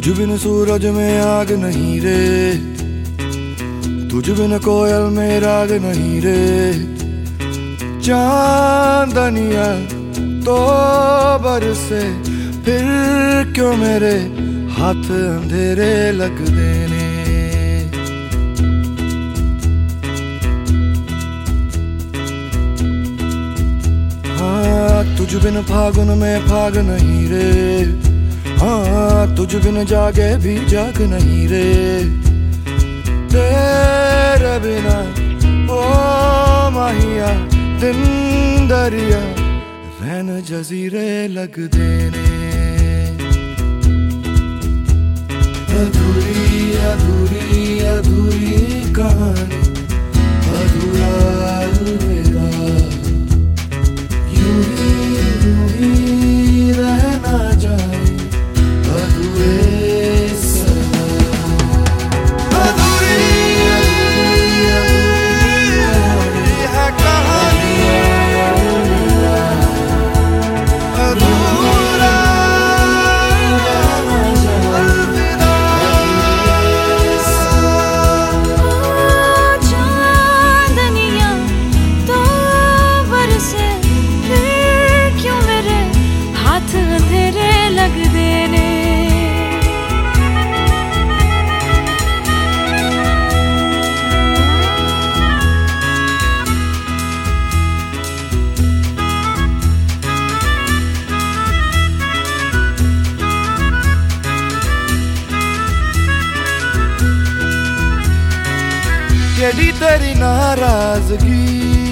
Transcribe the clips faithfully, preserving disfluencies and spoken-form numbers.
तुझ बिन सूरज में आग नहीं रे, तुझ बिन कोयल में राग नहीं रे। चांदनिया तो बरसे फिर क्यों मेरे हाथ अंधेरे लग देने। हाँ तुझ बिन फागुन में फाग नहीं रे, हाँ तुझ बिन जागे भी जाग नहीं रे। तेरे बिना ओ माहिया दिन दरिया रैन जजीरे लग देने। अधूरी अधूरी अधूरी कहानी, अधूरा अलविदा, यूं ही यूं ही रहना जाए अधूरे सदा। अधूरी है कहानी, अधूरा अलविदा। चांदनिया तो बरसे फिर क्यों मेरे हाथ अंधेरे लग देने। केड़ी तेरी नाराजगी,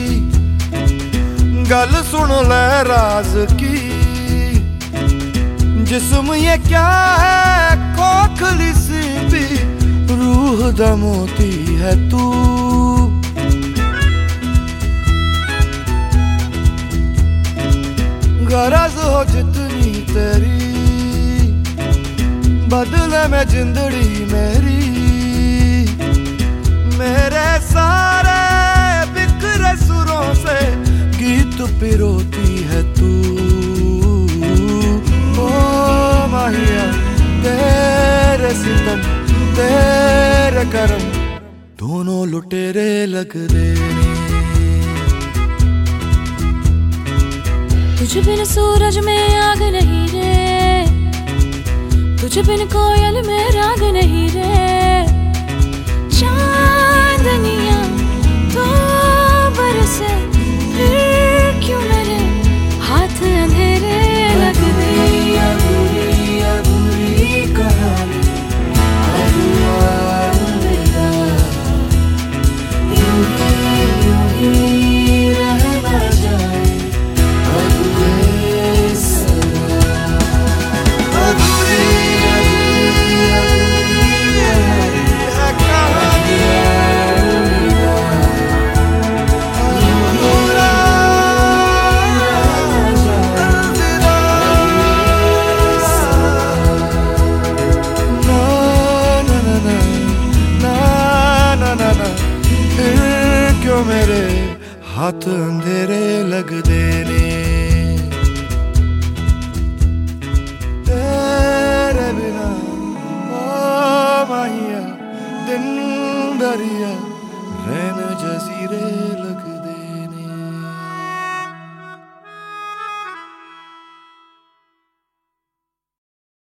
गल सुन ले राज की। जिस्म ये क्या है खोखली सी भी, रूह दा मोती है तू। गरज हो जितनी तेरी, बदले में जिंदड़ी मेरी। मेरे सारे बिखरे सुरों से गीत पिरोती है तू। ओ माहिया तेरे सितम तेरे करम दोनों लुटेरे लग देने। तुझ बिन सूरज में आग नहीं रे, तुझ बिन कोयल में राग नहीं रे। चांदनिया तो बरसे फिर क्यों मेरे हाथ अंधेरे लग देने। अधूरी अधूरी कहानी, अधूरा अलविदा, यूं ही यूं ही रहना जाए अधूरे सदा। अधूरी मेरे हाथ अंधेरे लग देने। तेरे बिना ओ माहिया दिन दरिया रैन जजीरे